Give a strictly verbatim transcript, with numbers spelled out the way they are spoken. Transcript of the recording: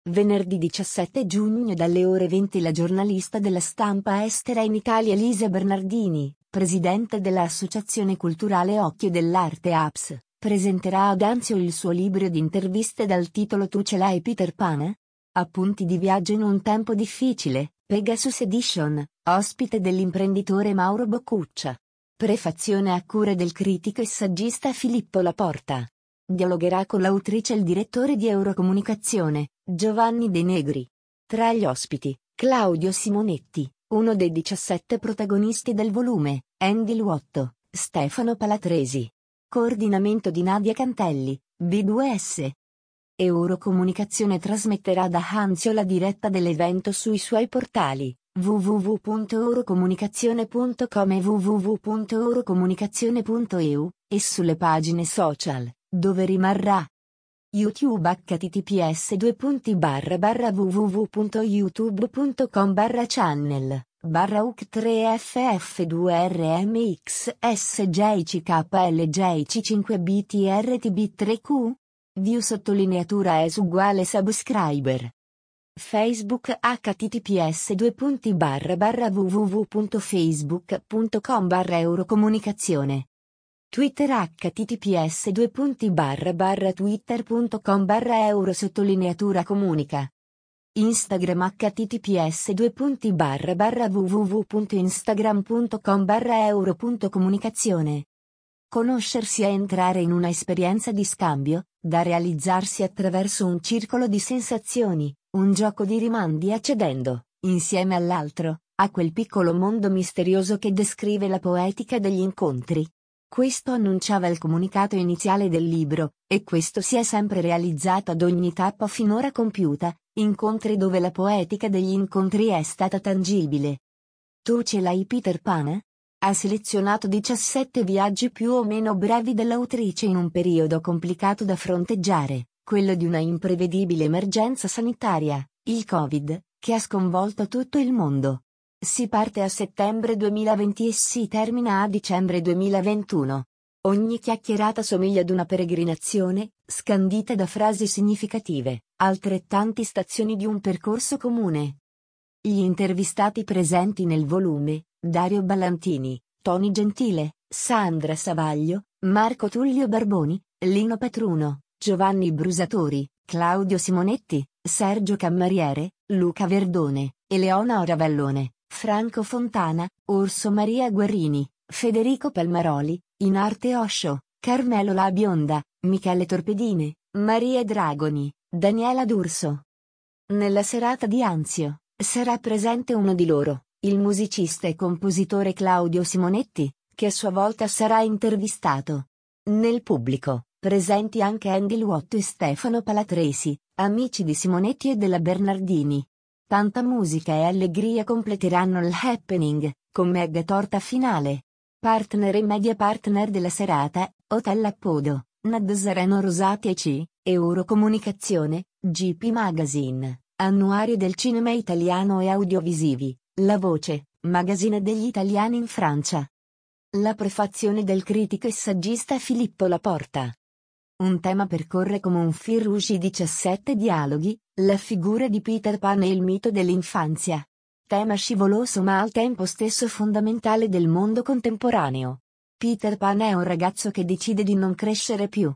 Venerdì diciassette giugno dalle ore venti la giornalista della stampa estera in Italia Elisa Bernardini, presidente dell'Associazione Culturale Occhio dell'Arte A P S, presenterà ad Anzio il suo libro di interviste dal titolo Tu ce l'hai Peter Pan? Appunti di viaggio in un tempo difficile, Pegasus Edition, ospite dell'imprenditore Mauro Boccuccia. Prefazione a cura del critico e saggista Filippo Laporta. Dialogherà con l'autrice e il direttore di Eurocomunicazione, Giovanni De Negri. Tra gli ospiti, Claudio Simonetti, uno dei diciassette protagonisti del volume, Andy Luotto, Stefano Palatresi. Coordinamento di Nadia Cantelli, B due S. Eurocomunicazione trasmetterà da Anzio la diretta dell'evento sui suoi portali w w w punto eurocomunicazione punto com e w w w punto eurocomunicazione punto e u, e sulle pagine social, dove rimarrà. YouTube https due punti barra barra www.youtube.com barra channel barra uk tre ff due rmx sjckl jc cinque btrtb tre q view sottolineatura es uguale subscriber. Facebook https due punti barra barra www.facebook.com barra eurocomunicazione. Twitter https due punti barra barra twitter.com barra euro sottolineatura comunica. Instagram https due punti barra barra www.instagram.com barra euro.comunicazione. Conoscersi è entrare in una esperienza di scambio, da realizzarsi attraverso un circolo di sensazioni, un gioco di rimandi accedendo, insieme all'altro, a quel piccolo mondo misterioso che descrive la poetica degli incontri. Questo annunciava il comunicato iniziale del libro, e questo si è sempre realizzato ad ogni tappa finora compiuta, incontri dove la poetica degli incontri è stata tangibile. Tu ce l'hai Peter Pan? Ha selezionato diciassette viaggi più o meno brevi dell'autrice in un periodo complicato da fronteggiare, quello di una imprevedibile emergenza sanitaria, il Covid, che ha sconvolto tutto il mondo. Si parte a settembre duemilaventi e si termina a dicembre duemilaventuno. Ogni chiacchierata somiglia ad una peregrinazione, scandita da frasi significative, altrettanti stazioni di un percorso comune. Gli intervistati presenti nel volume, Dario Ballantini, Tony Gentile, Sandra Savaglio, Marco Tullio Barboni, Lino Petruno, Giovanni Brusatori, Claudio Simonetti, Sergio Cammariere, Luca Verdone, Eleonora Vallone, Franco Fontana, Orso Maria Guerrini, Federico Palmaroli, Inarte Osho, Carmelo La Bionda, Michele Torpedine, Maria Dragoni, Daniela D'Urso. Nella serata di Anzio, sarà presente uno di loro, il musicista e compositore Claudio Simonetti, che a sua volta sarà intervistato. Nel pubblico, presenti anche Andy Luotto e Stefano Palatresi, amici di Simonetti e della Bernardini. Tanta musica e allegria completeranno il happening, con mega torta finale. Partner e media partner della serata, Hotel Appodo, Nazzareno Rosati e C, Eurocomunicazione, G P Magazine, Annuario del cinema italiano e audiovisivi, La Voce, magazine degli italiani in Francia. La prefazione del critico e saggista Filippo Laporta. Un tema percorre come un fil rouge i diciassette dialoghi, la figura di Peter Pan e il mito dell'infanzia. Tema scivoloso ma al tempo stesso fondamentale del mondo contemporaneo. Peter Pan è un ragazzo che decide di non crescere più,